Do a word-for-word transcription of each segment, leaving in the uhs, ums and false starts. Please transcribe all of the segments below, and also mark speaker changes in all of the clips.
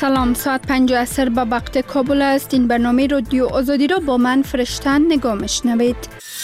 Speaker 1: سلام، ساعت پنج عصر به وقت کابل است. این برنامه رادیو آزادی را با من فرشتن نگاه میشنوید.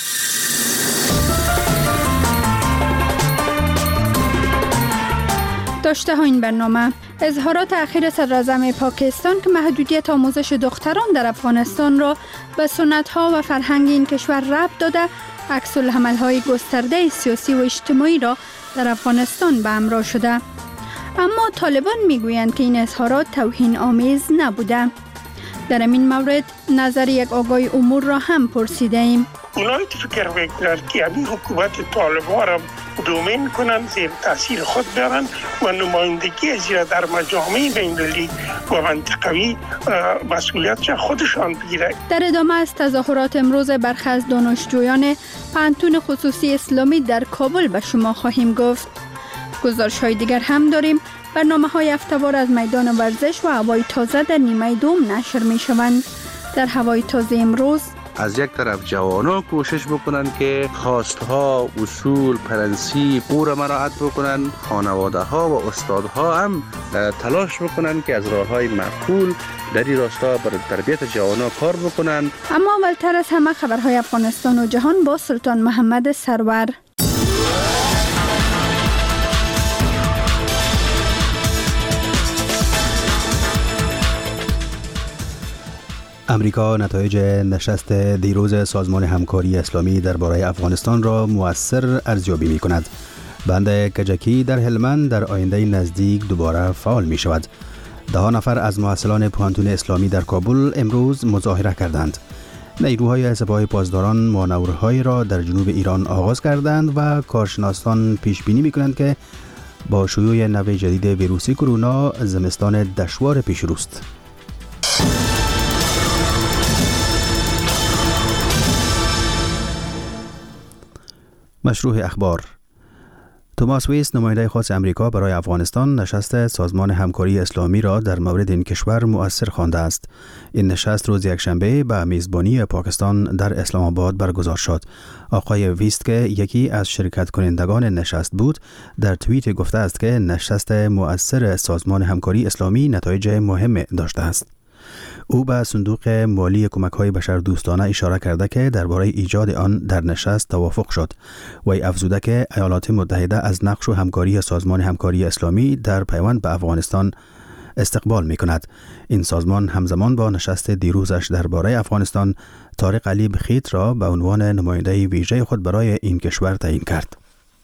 Speaker 1: داشته ها این برنامه: اظهارات اخیر صدراعظم پاکستان که محدودیت آموزش دختران در افغانستان را به سنت ها و فرهنگ این کشور ربط داده، عکس العمل های گسترده سیاسی و اجتماعی را در افغانستان به همراه شده. اما طالبان میگویند که این اظهارات توهین آمیز نبوده. در این مورد نظر یک آگاه امور را هم پرسیده ایم.
Speaker 2: اونایی که فکر میکنند که همین حکومت طالبان را دومین کنند، زیر تاثیر خود دارن و نمایندگی از در مجامع بین‌المللی و منطقوی مسئولیت خودشان بگیرند. در ادامه از تظاهرات امروز برخی از دانشجویان پانتون خصوصی اسلامی در کابل به شما خواهیم گفت. گزارش های دیگر هم داریم. برنامه های هفته‌وار از میدان ورزش و هوای تازه در نیمه دوم نشر می شوند. در هوای تازه امروز
Speaker 3: از یک طرف جوانان کوشش بکنن که خواستها، اصول، پرنسیپ او را مراعات بکنن، خانواده ها و استادها هم تلاش بکنن که از راه های معقول در این راستا بر تربیت جوانان کار بکنن.
Speaker 1: اما اولتر از همه خبرهای افغانستان و جهان با سلطان محمد سرور.
Speaker 4: امریکا نتایج نشست دیروز سازمان همکاری اسلامی درباره افغانستان را مؤثر ارزیابی می کند. بند کجکی در هلمند در آینده نزدیک دوباره فعال می شود. ده نفر از محصلان پانتون اسلامی در کابل امروز مظاهره کردند. نیروهای سپاه پاسداران مانورهای را در جنوب ایران آغاز کردند و کارشناسان پیش بینی می کنند که با شیوع نوع جدید ویروس کرونا زمستان دشوار پیش روست. مشروع اخبار. توماس ویس، نماینده خاص امریکا برای افغانستان، نشست سازمان همکاری اسلامی را در مورد این کشور مؤثر خوانده است. این نشست روز یکشنبه به میزبانی پاکستان در اسلام آباد برگزار شد. آقای ویست که یکی از شرکت کنندگان نشست بود، در توییت گفته است که نشست مؤثر سازمان همکاری اسلامی نتایج مهم داشته است. او به صندوق مالی کمک‌های بشردوستانه اشاره کرده که درباره ایجاد آن در نشست توافق شد. وی افزوده که ایالات متحده از نقش و همکاری سازمان همکاری اسلامی در پیوند به افغانستان استقبال می‌کند. این سازمان همزمان با نشست دیروزش درباره افغانستان، طارق علی بخیت را به عنوان نماینده ویژه خود برای این کشور تعیین کرد.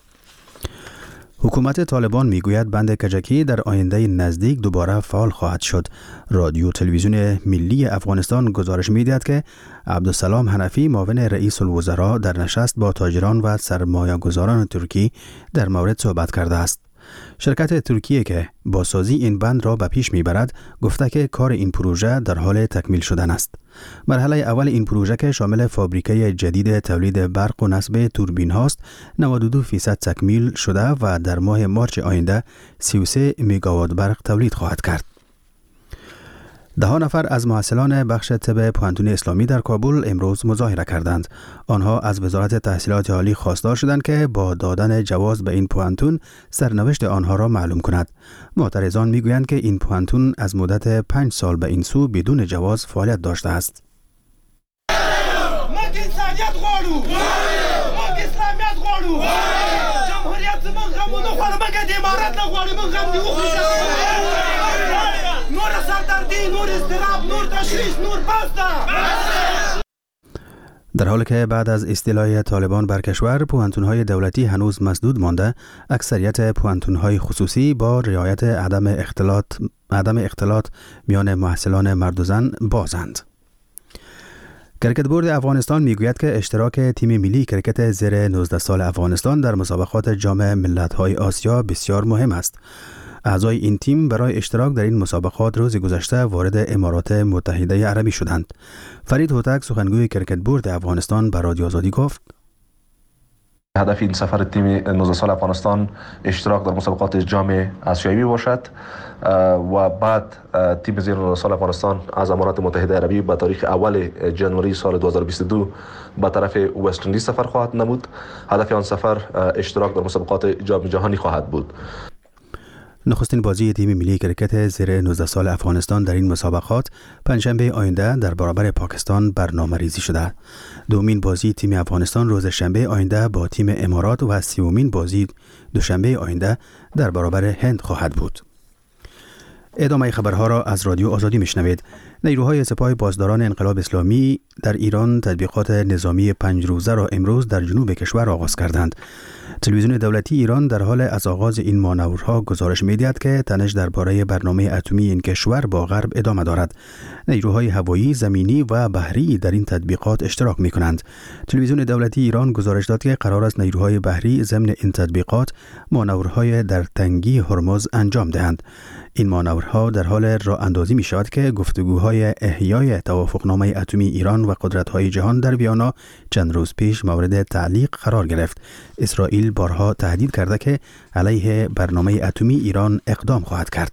Speaker 4: حکومت طالبان میگوید بند کجکی در آینده نزدیک دوباره فعال خواهد شد. رادیو تلویزیون ملی افغانستان گزارش می‌دهد که عبدالسلام حنفی، معاون رئیس الوزراء، در نشست با تاجران و سرمایه‌گذاران ترکی در مورد صحبت کرده است. شرکت ترکیه که بازسازی این بند را به پیش میبرد، گفته که کار این پروژه در حال تکمیل شدن است. مرحله اول این پروژه که شامل فابریکه جدید تولید برق و نصب توربین هاست، نود و دو درصد تکمیل شده و در ماه مارچ آینده سی و سه مگاوات برق تولید خواهد کرد. ده نفر از محصلان بخش طب پانتون اسلامی در کابل امروز مظاهره کردند. آنها از وزارت تحصیلات عالی خواستار شدند که با دادن جواز به این پانتون سرنوشت آنها را معلوم کند. معترضان میگویند که این پانتون از مدت پنج سال به این سو بدون جواز فعالیت داشته است.
Speaker 5: ما انسانیت غواړو، ما اسلامیت غواړو، جمهوریت زموږ غمونه خوړ مګر د امارت نه غواړو، موږ غم دی وخورو. نور سردردی، نور اضطراب، نور تشویش، نور بسته.
Speaker 4: در حالی که بعد از استیلای طالبان بر کشور، پوهنتون‌های دولتی هنوز مسدود مانده، اکثریت پوهنتون‌های خصوصی با رعایت عدم اختلاط عدم اختلاط میان محصلان مرد و زن بازند. کرکت بورد افغانستان میگوید که اشتراک تیم ملی کرکت زیر نوزده سال افغانستان در مسابقات جام ملت‌های آسیا بسیار مهم است. اعضای این تیم برای اشتراک در این مسابقات روز گذشته وارد امارات متحده عربی شدند. فرید هوتک، سخنگوی کرکت بورد افغانستان، به رادیو آزادی گفت:
Speaker 6: هدف این سفر تیم نوزده سال افغانستان اشتراک در مسابقات جام آسیایی باشد و بعد تیم زیر نوزده سال افغانستان از امارات متحده عربی به تاریخ اول جنوری سال دو هزار و بیست و دو به طرف وست اندیز سفر خواهد نمود. هدف آن سفر اشتراک در مسابقات جام جهانی خواهد بود.
Speaker 4: نخستین بازی تیم ملی کرکت زیر نوزده سال افغانستان در این مسابقات پنجشنبه آینده در برابر پاکستان برنامه‌ریزی شده. دومین بازی تیم افغانستان روز شنبه آینده با تیم امارات و سومین بازی دوشنبه آینده در برابر هند خواهد بود. ادامه خبرها را از رادیو آزادی میشنوید. نیروهای سپاه پاسداران انقلاب اسلامی در ایران تطبیقات نظامی پنج روزه را امروز در جنوب کشور آغاز کردند. تلویزیون دولتی ایران در حال از آغاز این مانورها گزارش می‌دهد که تنش درباره برنامه اتمی این کشور با غرب ادامه دارد. نیروهای هوایی، زمینی و بحری در این تطبیقات اشتراک می‌کنند. تلویزیون دولتی ایران گزارش داد که قرار است نیروهای بحری ضمن این تطبیقات مانورهای در تنگی هرمز انجام دهند. این مانورها در حال راه اندازی می شود که گفتگوهای احیای توافقنامه اتمی ایران و قدرت‌های جهان در ویانا چند روز پیش مورد تعلیق قرار گرفت. اسرائیل بارها تهدید کرده که علیه برنامه اتمی ایران اقدام خواهد کرد.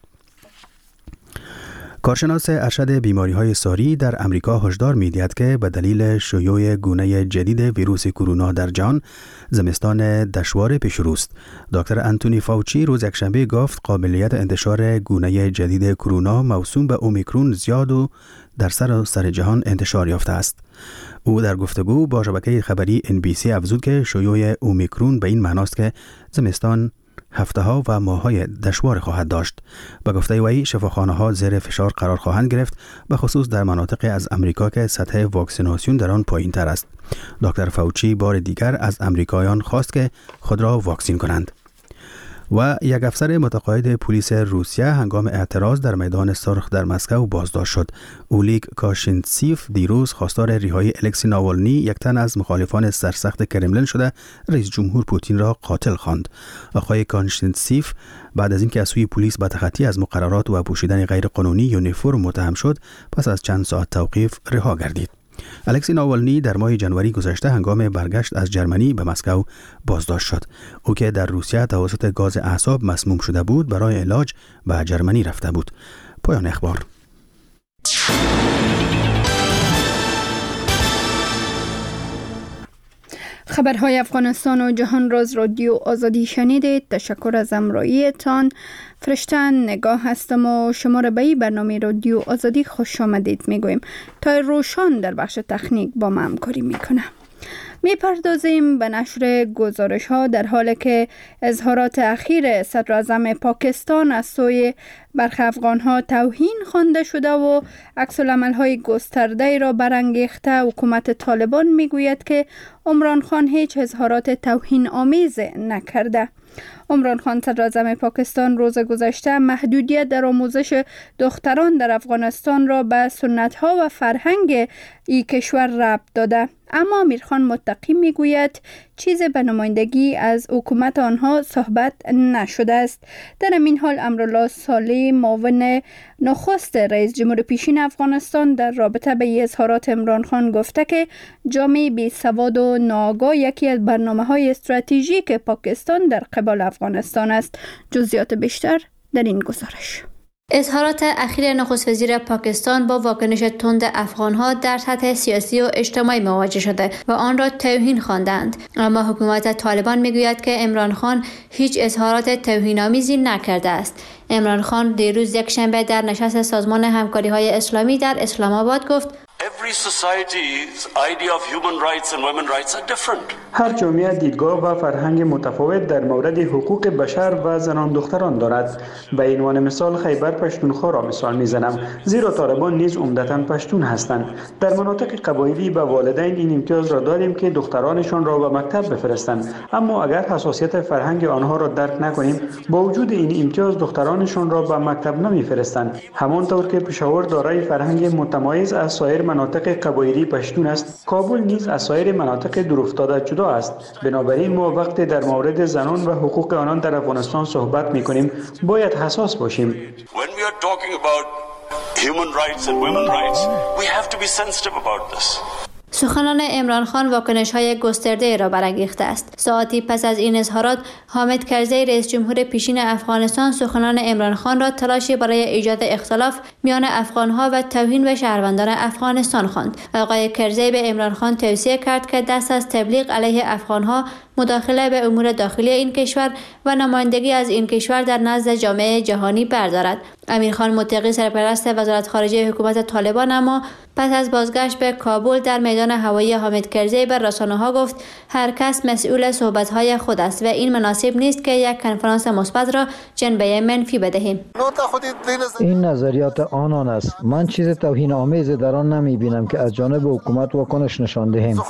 Speaker 4: کارشناس ارشد بیماری‌های ساری در امریکا هشدار می‌دهد که به دلیل شیوع گونه جدید ویروس کرونا در جهان زمستان دشوار پیش رو است. دکتر انتونی فاوچی روز یکشنبه گفت قابلیت انتشار گونه جدید کرونا موسوم به اومیکرون زیاد و در سراسر جهان انتشار یافته است. او در گفتگو با شبکه خبری ان بی سی افزود که شیوع اومیکرون به این معناست که زمستان هفته ها و ماه های دشوار خواهد داشت. به گفته وی شفاخانه ها زیر فشار قرار خواهند گرفت، به خصوص در مناطق از امریکا که سطح واکسیناسیون در آن پایین تر است. دکتر فاوچی بار دیگر از امریکایان خواست که خود را واکسین کنند. و یک افسر متقاعد پلیس روسیه هنگام اعتراض در میدان سرخ در مسکو بازداشت شد. اولیگ کاشینتسیف دیروز خواستار رهایی الکسی ناوالنی، یک تن از مخالفان سرسخت کرملین شده، رئیس جمهور پوتین را قاتل خواند. آقای کاشینتسیف بعد از اینکه از سوی پلیس به تخطی از مقررات و پوشیدن غیرقانونی یونیفرم متهم شد، پس از چند ساعت توقیف رها گردید. الکسی ناوالنی در ماه ژانویه گذشته هنگام برگشت از جرمنی به مسکو بازداشت شد. او که در روسیه توسط گاز اعصاب مسموم شده بود برای علاج به جرمنی رفته بود. پایان اخبار.
Speaker 1: خبرهای افغانستان و جهان را از رادیو آزادی شنیدید. تشکر از همراهیتان. فرشته نگاه هستم و شما را به این برنامه رادیو آزادی خوش آمدید میگویم. تا روشان در بخش تکنیک با ما همکاری میکنه. میپردازیم به نشر گزارش ها در حالی که اظهارات اخیر صدر اعظم پاکستان از سوی برخی افغان ها توهین خوانده شده و عکس العمل های گسترده را برانگیخته. حکومت طالبان میگوید که عمران خان هیچ اظهارات توهین آمیز نکرده. عمران خان صدر اعظم پاکستان روز گذشته محدودیت در آموزش دختران در افغانستان را به سنت ها و فرهنگ این کشور ربط داده، اما امیرخان متقی میگوید چیز به نمایندگی از حکومت آنها صحبت نشده است. در این حال امرالله صالح معاون نخست رئیس جمهور پیشین افغانستان در رابطه به اظهارات عمران خان گفته که جامعه بی سواد و ناآگاه یکی از برنامه‌های استراتژیک پاکستان در قبال افغانستان است. جزئیات بیشتر در این گزارش.
Speaker 7: اظهارات اخیر نخست وزیر پاکستان با واکنش تند افغانها در سطح سیاسی و اجتماعی مواجه شده و آن را توهین خواندند، اما حکومت طالبان میگوید که عمران خان هیچ اظهارات توهین‌آمیزی نکرده است. عمران خان دیروز یکشنبه در نشست سازمان همکاری‌های اسلامی در اسلام آباد گفت
Speaker 8: Every society's idea of human rights and women rights are different.
Speaker 9: هر جامعه دیدگاه و فرهنگ متفاوت در مورد حقوق بشر و زنان دختران دارد. به عنوان مثال خیبر پشتونخوا را مثال میزنم، زیرا طالبان نیز عمدتاً پشتون هستند. در مناطق قبایلی به والدین این امتیاز را دادیم که دخترانشان را به مکتب بفرستند، اما اگر حساسیت فرهنگ آنها را درک نکنیم، با وجود این امتیاز دخترانشان را به مکتب نمیفرستند. همانطور که پشاور دارای فرهنگ متمایز از سایر مناطق قبایلی پشتون است، کابل نیز از سایر مناطق دورافتاده جدا است. بنابراین ما وقتی در مورد زنان و حقوق آنان در افغانستان صحبت می‌کنیم باید حساس باشیم.
Speaker 8: When we are talking about human rights and women rights, we have to be sensitive about this.
Speaker 7: سخنان عمران خان واکنش‌های گسترده را برانگیخته است. ساعتی پس از این اظهارات، حامد کرزی رئیس جمهور پیشین افغانستان سخنان عمران خان را تلاشی برای ایجاد اختلاف میان افغان‌ها و توهین به شهروندان افغانستان خواند. آقای کرزی به عمران خان توصیه کرد که دست از تبلیغ علیه افغان‌ها مداخله به امور داخلی این کشور و نمایندگی از این کشور در نزد جامعه جهانی بردارد. امیرخان متقی سرپرست وزارت خارجه حکومت طالبان اما پس از بازگشت به کابل در میدان هوایی حامد کرزی به رسانه‌ها گفت هر کس مسئول صحبت‌های خود است و این مناسب نیست که یک کنفرانس مثبت را جنبه منفی بدهیم.
Speaker 10: این نظریات آنان است. من چیز توهین آمیز در آن نمی‌بینم که از جانب حکومت واکنش نشان دهیم.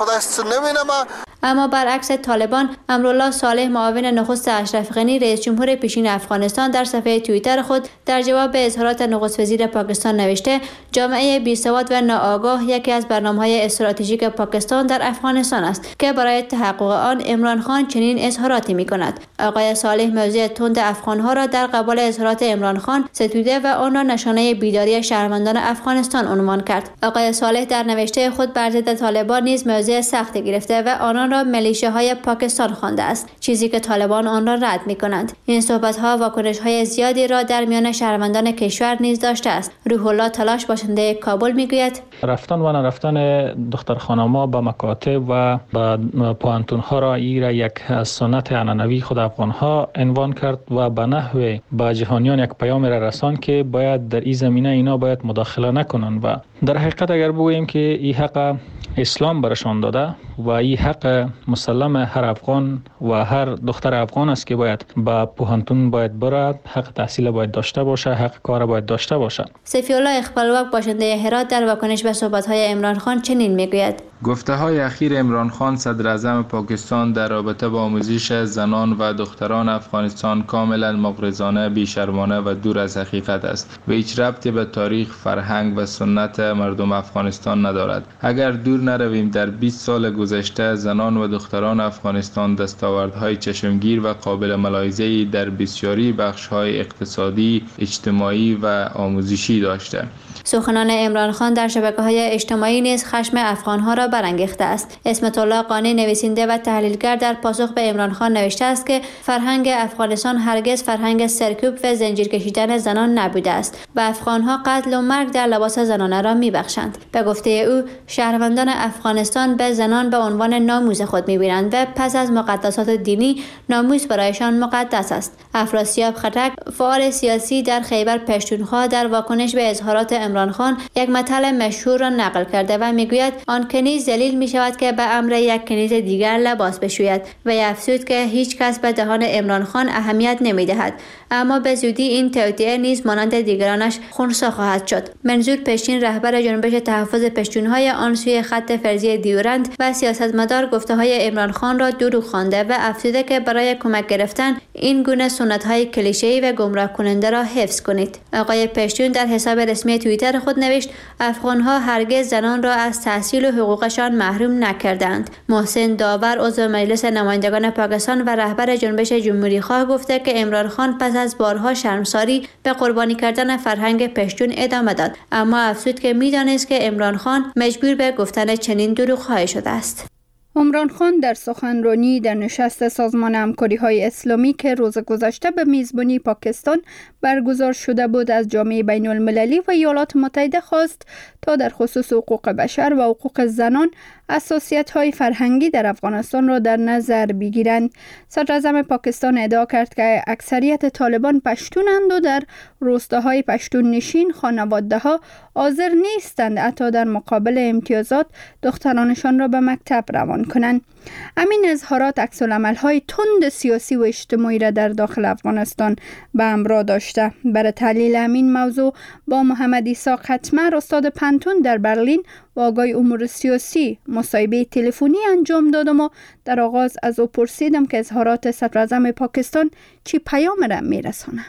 Speaker 7: اما برعکس طالبان، امرالله صالح معاون نخست اشرف غنی رئیس جمهور پیشین افغانستان در صفحه توییتر خود در جواب به اظهارات نخست وزیر پاکستان نوشته جامعه بیسواد و ناآگاه یکی از برنامه‌های استراتژیک پاکستان در افغانستان است که برای تحقق آن عمران خان چنین اظهاراتی می‌کند. آقای صالح موضوع تند افغان‌ها را در قبال اظهارات عمران خان ستوده و آن را نشانه بیداری شهروندان افغانستان عنوان کرد. آقای صالح در نوشته خود بر ضد طالبان نیز موضع سختی گرفته و آنان را میلیشیاهای پاکستان خوانده است، چیزی که طالبان آن را رد می‌کنند. این صحبت‌ها واکنش‌های زیادی را در میان شهروندان کشور نیز داشته است. روح الله تلاش باشنده کابل می‌گوید
Speaker 11: رفتن و نرفتن دختر خانم‌ها به مکاتب و به پوهنتون‌ها را ایرا یک سنت عنعنوی خود افغان‌ها عنوان کرد و به نحو به جهانیان یک پیام را رساند که باید در این زمینه اینا باید مداخله نکنند و در حقیقت اگر بگوییم که این حق اسلام برشان داده و این حق مسلم هر افغان و هر دختر افغان است که باید به پوهنتون باید برد، حق تحصیل باید داشته باشه، حق کار باید داشته باشه.
Speaker 7: سفی الله اقبالوک باشنده هرات در واکنش به صحبت‌های عمران خان چنین میگوید
Speaker 12: گفته های اخیر عمران خان صدر اعظم پاکستان در رابطه با آموزش زنان و دختران افغانستان کاملا مغرضانه، بی‌شرمانه و دور از حقیقت است و هیچ ربطی به تاریخ، فرهنگ و سنت مردم افغانستان ندارد. اگر دور نرویم در بیست سال گذشته زنان و دختران افغانستان دستاوردهای چشمگیر و قابل ملاحظه‌ای در بسیاری بخش‌های اقتصادی، اجتماعی و آموزشی داشته.
Speaker 7: سخنان عمران خان در شبکه‌های اجتماعی نیز خشم افغان‌ها را برانگیخته است. اسمت الله قانی نویسنده و تحلیلگر در پاسخ به عمران خان نوشته است که فرهنگ افغانستان هرگز فرهنگ سرکوب و زنجیر کشیدن زنان نبوده است و افغان‌ها قتل و مرگ در لباس زنانه را می‌بخشند. به گفته او شهروندان افغانستان به زنان به عنوان ناموس خود می‌بینند و پس از مقدسات دینی ناموس برایشان مقدس است. افراسیاب خټک فعال سیاسی در خیبر پشتونخوا در واکنش به اظهارات عمران خان یک مطلب مشهور را نقل کرده و میگوید آن کنیز ذلیل می شود که به امر یک کنیز دیگر لباس بشوید و افزود که هیچ کس به دهان عمران خان اهمیت نمی دهد، اما به زودی این توطئه نیز مانند دیگرانش خنثی خواهد شد. منظور پشتین رهبر جنبش تحفظ پشتونهای آن سوی خط فرضی دیورند و سیاستمدار گفته های عمران خان را دروغ خوانده و افزوده که برای کمک گرفتن این گونه سنت های کلیشه‌ای و گمراه کننده را حفظ کنید. آقای پشتون در حساب رسمی توییتر خود نوشت افغان‌ها هرگز زنان را از تحصیل و حقوقشان محروم نکردند. محسن داور عضو مجلس نمایندگان پاکستان و رهبر جنبش جمهوری خواه گفته که عمران خان پس از بارها شرمساری به قربانی کردن فرهنگ پشتون ادامه داد، اما افزود که می‌دانست که عمران خان مجبور به گفتن چنین دروغ‌هایی شده است.
Speaker 1: عمران خان در سخنرانی در نشست سازمان همکاری‌های اسلامی که روز گذشته به میزبانی پاکستان برگزار شده بود از جامعه بین المللی و ایالات متحده خواست تا در خصوص حقوق بشر و حقوق زنان اساسیت‌های فرهنگی در افغانستان را در نظر بگیرند. صدر اعظم پاکستان ادعا کرد که اکثریت طالبان پشتونند و در روستاهای پشتون نشین خانواده‌ها حاضر نیستند حتی در مقابل امتیازات دخترانشان را به مکتب روان کنند. همین اظهارات عکس‌العمل‌های تند سیاسی و اجتماعی را در داخل افغانستان به همراه داشته. برای تحلیل همین موضوع با محمد عیسی قطمر استاد پنتون در برلین و آقای امور سیاسی مصاحبه تلفنی انجام دادم و در آغاز از او پرسیدم که اظهارات صدر اعظم پاکستان چی پیام را میرسانه.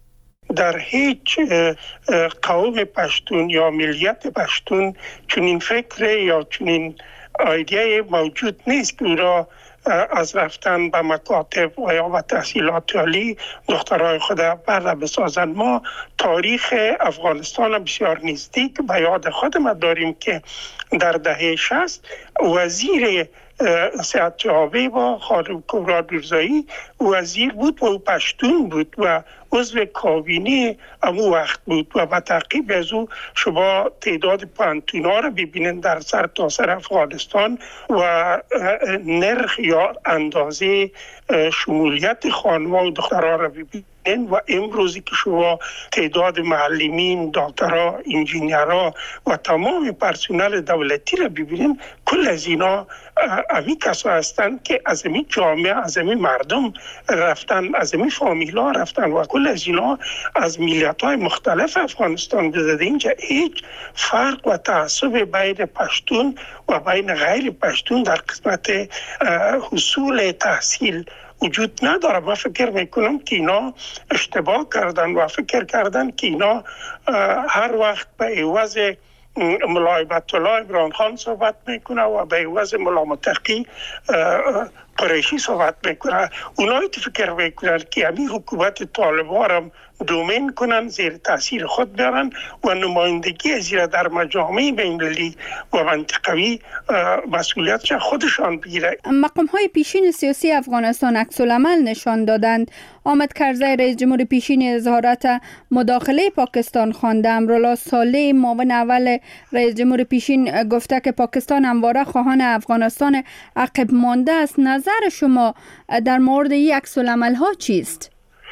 Speaker 2: در هیچ قوم پشتون یا ملیت پشتون چنین فکر یا چنین ایده موجود نیست که او را از رفتن به مکاتب و یا به تحصیلات عالی دخترای خود بر بسازند. ما تاریخ افغانستان بسیار نزدیک به یاد خود ما داریم که در دهه شصت وزیر صحت جوابی با خانم کبرا نورزایی وزیر بود و پشتون بود و عضو کابینه امو وقت بود و به تعقیب از او شما تعداد پانتونا را ببینید در سر تا سر افغانستان و نرخ یا اندازه شمولیت خانم‌ها و دخترها را ببینید و امروزی که شما تعداد معلمین، دکترها، انجینیرها و تمام پرسنل دولتی را ببینید، کل از اینا امی کسا هستند که از امی جامعه، از امی مردم رفتن، از امی فامیلا رفتن و کل از اینا از ملیت‌های مختلف افغانستان بزده. اینجا هیچ فرق و تعصب بین پشتون و بین غیر پشتون در قسمت حصول تحصیل وجود نداره. من فکر میکنم که اینا اشتباه کردن و فکر کردن که اینا هر وقت به عوض مولای عبدالله عمران خان صحبت میکنه و به عوض ملا متقی قریشی صحبت میکنه. اونایی که فکر میکنن که همین حکومت طالبان را دومین کنن، زیر تاثیر خود بیارن و نمایندگی از زیر در مجامع بین‌المللی و منطقوی مسئولیتش خودشان بگیره.
Speaker 1: مقام های پیشین سیاسی افغانستان عکس العمل نشان دادند. حامد کرزی رئیس جمهور پیشین اظهارات مداخله پاکستان خوانده. امرالله صالح معاون اول رئیس جمهور پیشین گفته که پاکستان همواره خواهان افغانستان عقب مانده است. نظر شما در مورد این عکس العمل ها چیست؟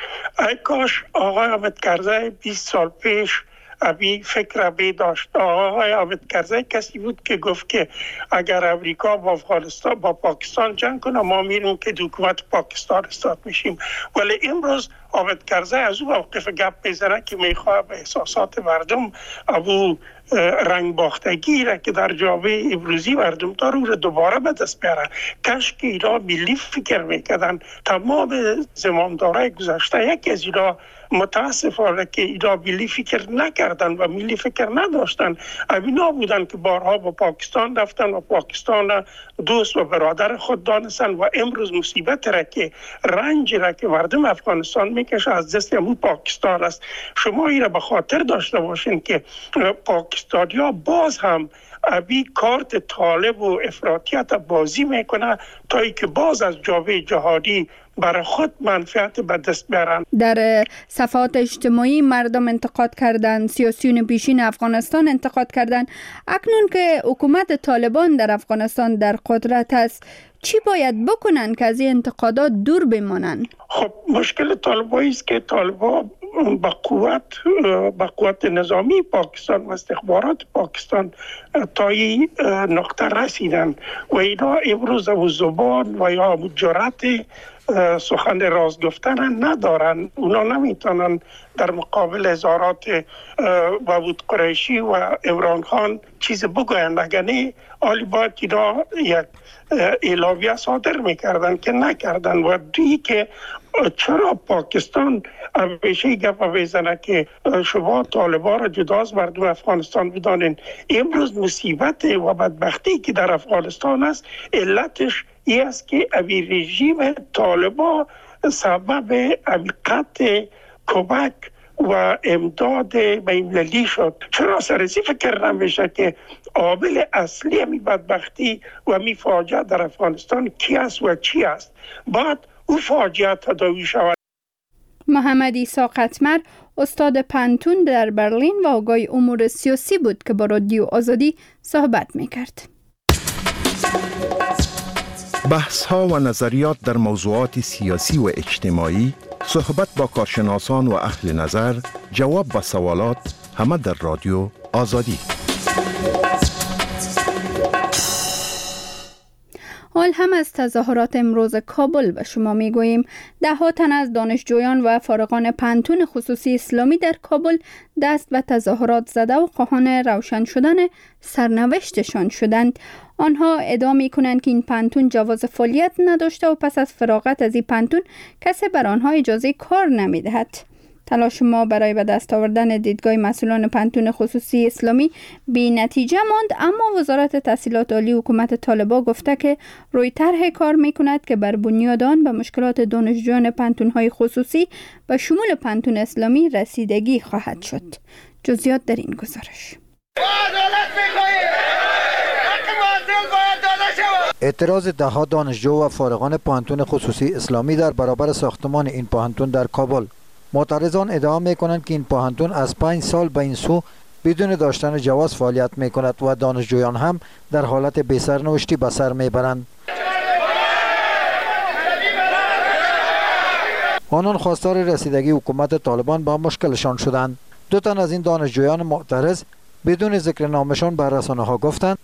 Speaker 2: ای کاش آقای حامد کرزی بیست سال پیش ابی فکر بی داشت. آقای حامد کرزی کسی بود که گفت که اگر امریکا با افغانستان با پاکستان جنگ کنه ما میریم که حکومت پاکستان استاد میشیم. ولی امروز حامد کرزی از او موقف گپ میزنه که میخواه به احساسات مردم ابو رنگ باختگی را که در جامعه امروزی مردم داره رو دوباره به دست بیارن. کاش که اینا ملی فکر میکردن. تمام زمامدارای گذشته یکی از اینا متاسفانه که اینا ملی فکر نکردن و ملی فکر نداشتن. اینا بودن که بارها با پاکستان رفتن و پاکستان دوست و برادر خود دانستن و امروز مصیبت را که رنج را که مردم افغانستان میکشه از دست همون پاکستان است. شما این را به خاطر داشته باشین که پاکستانیا باز هم ابی کارت طالب و افراطیت بازی میکنه تا ای که باز از جامعه جهانی برای خود منفعت به دست بیارن.
Speaker 1: در صفحات اجتماعی مردم انتقاد کردند، سیاسیون پیشین افغانستان انتقاد کردند. اکنون که حکومت طالبان در افغانستان در قدرت است، چی باید بکنن که از این انتقادات دور بمانند؟
Speaker 2: خب مشکل طالبان است که طالبان با قوت با قوت نظامی پاکستان و استخبارات پاکستان تا این نقطه رسیدن و اینا امروز و زبان و یا جرأت سخن راز گفتن ندارن. اونا نمیتونن در مقابل اظهارات وابود قریشی و عمران خان چیز بگوین. اگر نه آلی باید اینا یک اعلامیه صادر میکردن که نکردن. و دویی که چرا پاکستان همیشه گپ میزنه که شما طالبان را جدا از مردم افغانستان بدانین. امروز مصیبت و بدبختی که در افغانستان است علتش این است که اوی رژیم طالبان سبب قطع کمک و امداد بین‌المللی شد. چرا سرسی فکر نمیشه که عامل اصلی همی بدبختی و همی فاجعه در افغانستان کی است و چی است؟ بعد او فاجعه تداوی شود.
Speaker 1: محمد عیسی قطمر استاد پانتون در برلین و آگاه امور سیاسی بود که با رادیو آزادی صحبت میکرد.
Speaker 13: بحث ها و نظریات در موضوعات سیاسی و اجتماعی، صحبت با کارشناسان و اهل نظر، جواب به سوالات، همه در رادیو آزادی.
Speaker 1: حال هم از تظاهرات امروز کابل به شما میگوییم. ده ها تن از دانشجویان و فارغان پانتون خصوصی اسلامی در کابل دست به تظاهرات زده و خواهان روشن شدن سرنوشتشان شدند. آنها ادعا میکنند که این پانتون جواز فعالیت نداشته و پس از فراغت از این پانتون کسی بر آنها اجازه کار نمیدهد. تلاش ما برای به دست آوردن دیدگاه مسئولان پانتون خصوصی اسلامی بی نتیجه ماند، اما وزارت تحصیلات عالی حکومت طالبان گفته که روی طرح کار میکند که بر بنیاد آن به مشکلات دانشجویان پانتون‌های خصوصی به شمول پانتون اسلامی رسیدگی خواهد شد. جزئیات در این گزارش.
Speaker 10: اعتراض دهها دانشجو و فارغان پوهنتون خصوصی اسلامی در برابر ساختمان این پوهنتون در کابل. معترضان ادعا می‌کنند که این پوهنتون از پنج سال به این سو بدون داشتن جواز فعالیت می‌کند و دانشجویان هم در حالت بی‌سرنوشتی به سر می‌برند. آنان خواستار رسیدگی حکومت طالبان به مشکلشان شدند. دو تن از این دانشجویان معترض بدون ذکر نامشان بر رسانه‌ها گفتند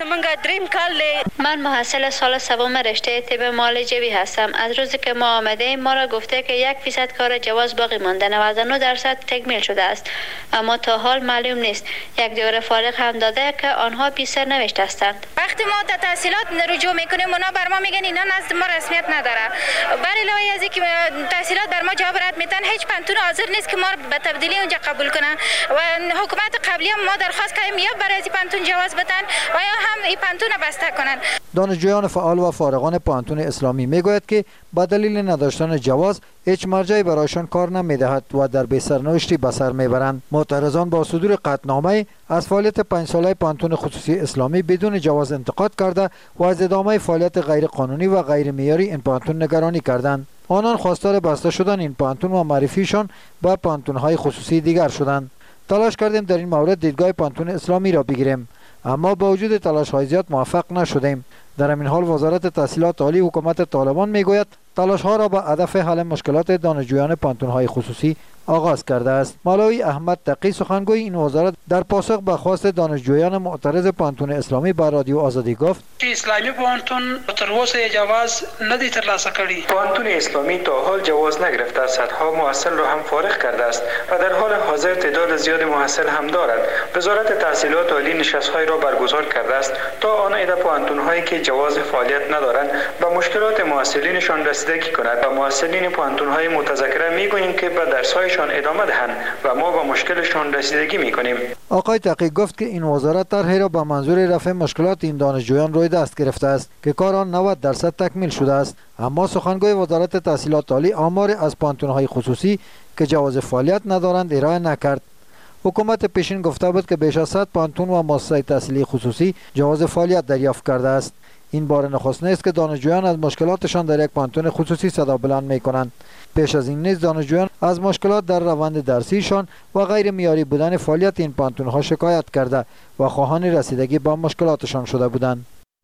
Speaker 7: من محصل سال سوم رشته طب معالجوی هستم. از روزی که ما آمدیم ما را گفته که یک فیصد کار جواز باقی مانده، نود و نه درصد تکمیل شده است، اما تا حال معلوم نیست. یک دوره فارغ هم داده که آنها بی سرنوشت هستند. وقتی ما در تحصیلات رجوع میکنیم اونا بر ما میگن اینا نزد ما رسمیت نداره. بر علاوه از اینکه تحصیلات بر ما جواب رد میدن، هیچ پانتون حاضر نیست که ما به تبدیلی اونجا قبول کنن و حکومت قبلی هم ما درخواست کردیم یا برای این پانتون جواز بدن و یا هم این پانتون بسته کنند.
Speaker 10: دانشجویان فعال و فارغان پوهنتون اسلامی میگوید که به دلیل نداشتن جواز هیچ مرجعی برایشان کار نمیدهد و در بی‌سرنوشتی به سر میبرند. معترضان با صدور قطعنامه از فعالیت پنج ساله پوهنتون خصوصی اسلامی بدون جواز انتقاد کرده و از ادامه فعالیت غیر قانونی و غیر معیاری این پوهنتون نگرانی کردند. آنان خواستار بسته شدن این پوهنتون و معرفیشان به پوهنتون‌های خصوصی دیگر شدند. تلاش کردیم در این مورد دیدگاه پوهنتون اسلامی را بگیریم، اما با وجود تلاش‌های زیاد موفق نشدیم. در همین حال وزارت تحصیلات عالی حکومت طالبان میگوید تلاش‌ها را به هدف حل مشکلات دانشجویان پوهنتون‌های خصوصی آغاز کرده است. مولوی احمد تقی سخنگوی این وزارت در پاسخ به خواست دانشجویان معترض پوهنتون اسلامی به رادیو آزادی گفت:
Speaker 14: اسلامی پوهنتون تر اوسه جواز ندی ترلاسه کړی.
Speaker 9: پوهنتون اسلامی تا حال جواز نگرفته، صدها محصل را هم فارغ کرده است و در حال حاضر تعداد زیاد محصل هم دارد. وزارت تحصیلات عالی نشست‌های را برگزار کرده است تا آن عده پوهنتون‌هایی که جواز فعالیت ندارند به مشکلات محصلینشان رسیدگی کند. و محصلین پوهنتون‌های متذکره می‌گوییم که به درس‌های ادامه دهند و ما با مشکلشان رسیدگی میکنیم.
Speaker 10: آقای تقی گفت که این وزارت طرحی را به منظور رفع مشکلات این دانشجویان روی دست گرفته است که کار آن نود درصد تکمیل شده است. اما سخنگوی وزارت تحصیلات عالی آمار از پوهنتون‌های خصوصی که جواز فعالیت ندارند ارائه نکرد. حکومت پیشین گفته بود که بیش از صد پوهنتون و مؤسسه تحصیلی خصوصی جواز فعالیت دریافت کرده است. این بار نخست نیست که دانشجویان از مشکلاتشان در یک پوهنتون خصوصی صدا بلند می‌کنند. پیش از این نیز دانشجویان از مشکلات در روند درسیشان و غیر معیاری بودن فعالیت این پوهنتون‌ها شکایت کرده و خواهان رسیدگی به مشکلاتشان شده بودند.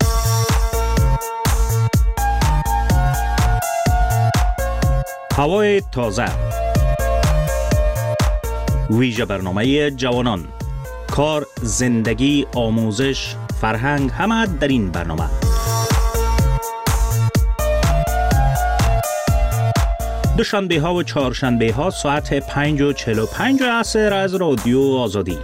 Speaker 15: هوای تازه، ویژه برنامه جوانان، کار، زندگی، آموزش، فرهنگ، همه در این برنامه. دوشنبه ها و چهارشنبه ها ساعت پنج و چهل و پنج عصر از رادیو آزادی.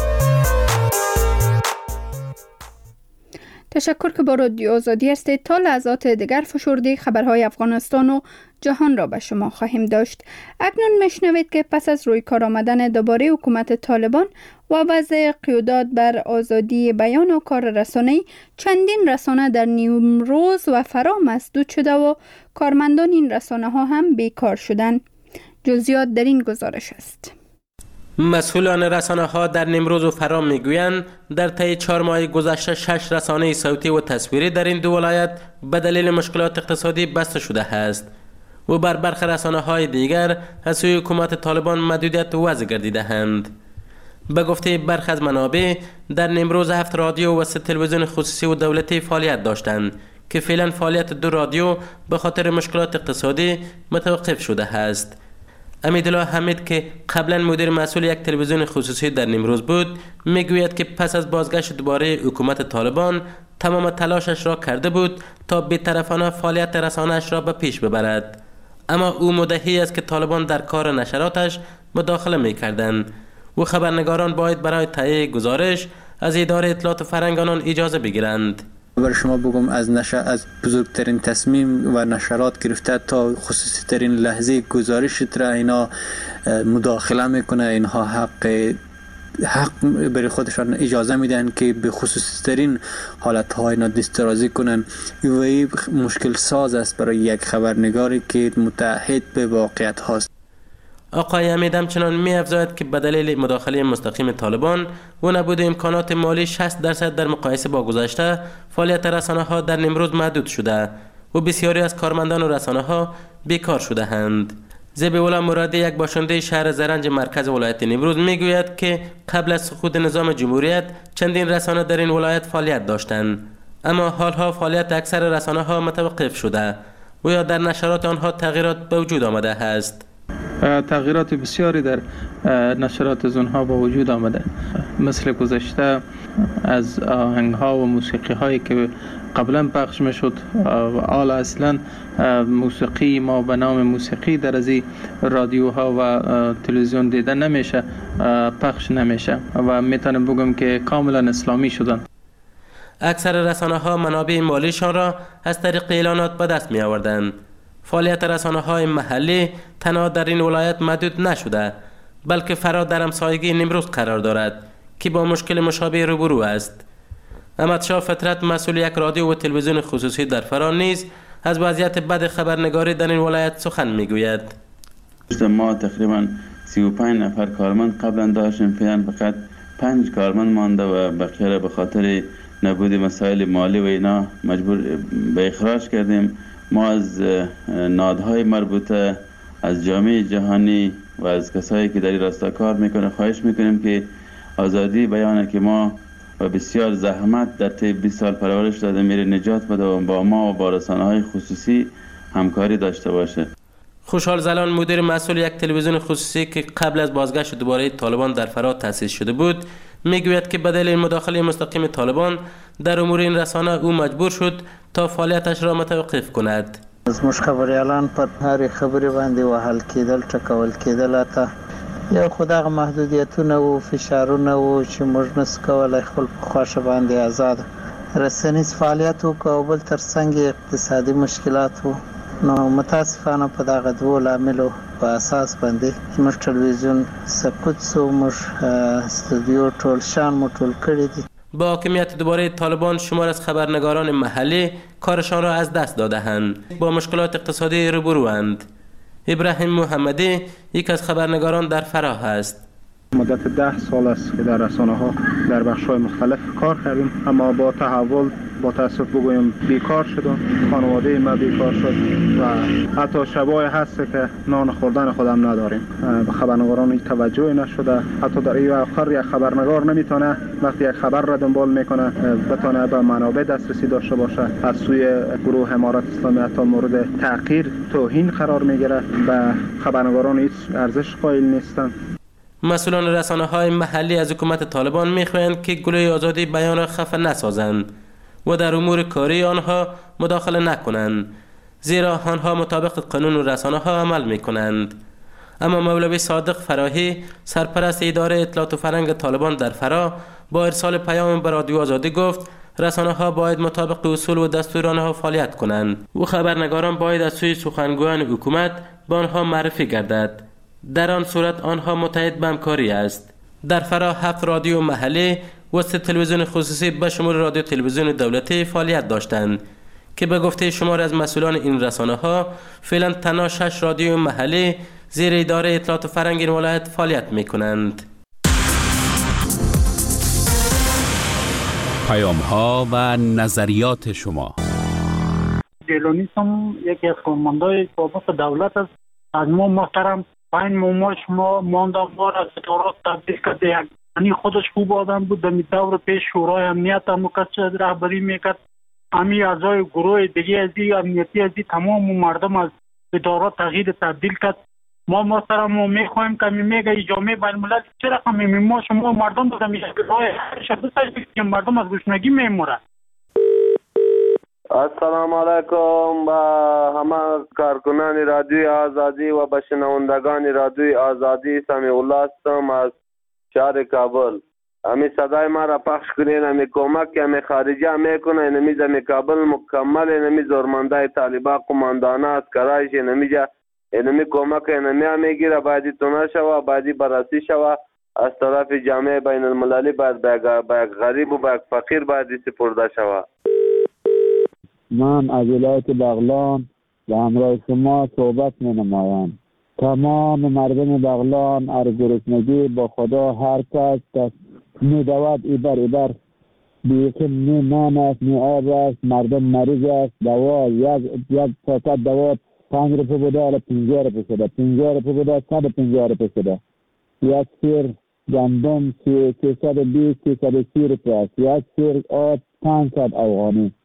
Speaker 1: تشکر که با رادیو آزادی هستید. تا لحظات دیگر فشرده خبرهای افغانستان و جهان را به شما خواهیم داشت. اکنون میشنوید که پس از روی کار آمدن دوباره حکومت طالبان و وضع قیودات بر آزادی بیان و کار رسانه‌ای، چندین رسانه در نیمروز و فرا مسدود شده و کارمندان این رسانه ها هم بیکار شدند. جزئیات در این گزارش است.
Speaker 16: مسئولان رسانه ها در نیمروز و فرام میگویند در طی چهار ماه گذشته شش رسانه صوتی و تصویری در این دو ولایت به دلیل مشکلات اقتصادی بسته شده است و بر برخی رسانه های دیگر از سوی حکومت طالبان محدودیت وضع گردیده‌اند. به گفته برخی از منابع در نیمروز هفت رادیو و سه تلویزیون خصوصی و دولتی فعالیت داشتند که فعلا فعالیت دو رادیو به خاطر مشکلات اقتصادی متوقف شده است. امیدالله حمید که قبلا مدیر مسئول یک تلویزیون خصوصی در نیمروز بود میگوید که پس از بازگشت دوباره حکومت طالبان تمام تلاشش را کرده بود تا بی‌طرفانه فعالیت رسانه‌اش را به پیش ببرد، اما او مدعی است که طالبان در کار نشراتش مداخله می‌کردند و خبرنگاران باید برای تهیه گزارش از اداره اطلاعات و فرهنگ آنان اجازه بگیرند.
Speaker 17: برای شما بگم از نشر از بزرگترین تصمیم و نشرات گرفته تا خصوصی ترین لحظه گزارش را اینا مداخله میکنه. اینها حق حق برای خودشان اجازه میدن که به خصوصی ترین حالت ها اینا دسترازی کنن و این مشکل ساز است برای یک خبرنگاری که متعهد به واقعیت هاست.
Speaker 16: آقای حمید همچنان می افزاید که به دلیل مداخله مستقیم طالبان و نبود امکانات مالی شصت درصد در مقایسه با گذشته، فعالیت رسانه ها در نیمروز محدود شده و بسیاری از کارمندان و رسانه ها بیکار شده اند. ذبیح‌الله مرادی، یک باشنده شهر زرنج مرکز ولایت نیمروز، میگوید که قبل از سقوط نظام جمهوریت چندین رسانه در این ولایت فعالیت داشتند، اما حالها فعالیت اکثر رسانه ها متوقف شده و یا در نشرات آنها تغییرات به وجود آمده است.
Speaker 12: تغییرات بسیاری در نشرات از آنها به وجود آمده، مثل گذشته از آهنگ ها و موسیقی هایی که قبلا پخش می شد، حال اصلا موسیقی ما به نام موسیقی در از رادیوها و تلویزیون دیده نمیشه، پخش نمیشه و میتونم بگم که کاملا اسلامی شدن.
Speaker 16: اکثر رسانه ها منابع مالیشان را از طریق اعلانات به دست می آوردند. فعالیت رسانه های محلی تنها در این ولایت محدود نشده، بلکه فرا در همسایگی نیمروز قرار دارد که با مشکل مشابه روبرو است. احمدشاه فطرت، مسئول یک رادیو و تلویزیون خصوصی در فرا، نیز از وضعیت بد خبرنگاری در این ولایت سخن میگوید.
Speaker 18: ما تقریبا سی و پنج نفر کارمند قبلا داشتیم، فعلا فقط پنج کارمند مانده و بقیه به خاطر نبود مسائل مالی و اینا مجبور به اخراج کردیم. ما از نهادهای مربوطه، از جامعه جهانی و از کسایی که در این راستا کار میکنه خواهش میکنیم که آزادی بیانه که ما و بسیار زحمت در طی بیست سال پرورش داده میره نجات بده و با ما و با رسانه‌های خصوصی همکاری داشته باشه.
Speaker 16: خوشحال زلان، مدیر مسئول یک تلویزیون خصوصی که قبل از بازگشت دوباره طالبان در فرا تأسیس شده بود، میگوید که به دلیل مداخله مستقیم طالبان در امور این رسانه او مجبور شد تا فعالیتش را متوقف کند.
Speaker 19: از مش خبریالان پر هر خبری باندې وهل کېدل، ټکول کېدل، تا یا خدای محدودیتونه او فشارونه او چې موږ نس کولای خپل خوښه باندې آزاد رسنیز فعالیت او بل ترڅنګ اقتصادي مشکلات وو. نو متاسفانه په دغه دوه لاملو په اساس باندې موږ ټلویزیون سقوط سو، موږ استودیو ټول شان مو ټول کړی دي.
Speaker 16: با حاکمیت دوباره طالبان شمار از خبرنگاران محلی کارشان را از دست داده‌اند، با مشکلات اقتصادی روبروند. ابراهیم محمدی یک از خبرنگاران در فراه است.
Speaker 20: مدت ده سال است که در رسانه ها در بخش‌های مختلف کار کردیم، اما با تحول با تاسف بگویم بیکار شدم. خانواده ما بیکار شد و حتی شبای هست که نان خوردن خودم نداریم. به خبرنگاران توجهی نشده. حتی در این آخر یک خبرنگار نمیتونه وقتی یک خبر را دنبال میکنه بتونه به منابع دسترسی داشته باشه. از سوی گروه امارات اسلامی حتی مورد تحقیر، توهین قرار میگیره. به خبرنگاران هیچ ارزش قائل نیستند.
Speaker 16: مسئولان رسانه های محلی از حکومت طالبان میخواهند که گلوی آزادی بیان را خفه نسازند و در امور کاری آنها مداخله نکنند، زیرا آنها مطابق قانون و رسانه ها عمل میکنند. اما مولوی صادق فراهی، سرپرست اداره اطلاعات و فرهنگ طالبان در فرا، با ارسال پیام به رادیو آزادی گفت رسانه ها باید مطابق اصول و دستور آنها فعالیت کنند و خبرنگاران باید از سوی سخنگویان حکومت به آنها معرفی گردد. در آن صورت آنها متحد به همکاری است. در فرا هفت رادیو محلی و سه تلویزیون خصوصی به شمول رادیو تلویزیون دولتی فعالیت داشتند که به گفته شمار از مسئولان این رسانه ها فعلا تنها شش رادیو محلی زیر اداره اطلاعات و فرهنگ این ولایت فعالیت می کنند.
Speaker 21: پیام ها و نظریات شما.
Speaker 22: جیلونی هم یکی از کارمندای سابق دولت است. از ما محترم پایین موماش ما ماندم بار از ادارات تبدیل کرده. یعنی خودش خوب آدم بود. دمی دور پیش شورای امنیت هم مکسد رهبری میکرد. امی اعضای گروه دیگه ازی امنیتی ازی تمام مردم از ادارات تغییر تبدیل کرد. ما محترم ما میخوایم که میگه جامعه بین الملل چه رقم ما شما مردم بودم یک راه شده که مردم از گشنگی میمورن.
Speaker 23: السلام علیکم با همه کارکنان رادیوی آزادی و به شنوندگان رادیوی آزادی. سمیع الله هستم از شهر کابل. امی صدای ما را پخش کنین. امی کمک که امی خارجی میکنه اینمی زمی کابل مکمل اینمی زورمندای طالبا قماندانه از کرایش اینمی جا اینمی کمک اینمی هم میگیره. باید تونه شوه، باید براسی شوه از طرف جامعه بین المللی. باید به غریب و به فقیر باید سپرده شوه.
Speaker 24: من از ولایت بغلان به همراه شما صحبت می نمایم.
Speaker 3: تمام مردم بغلان از گرسنگی با خدا هر کس دست میدود ایبر ایبر بیشتر نی نان است نی آب است، مردم مریض است. دوا یک یک پاکت دوا پنج روپه بوده الان پنجاه روپه شده، پنجاه روپه بوده صد و پنجاه روپه شده. یک سیر گندم سیصد و بیست سیصد و سی روپه است، یک سیر آب پانصد افغانی.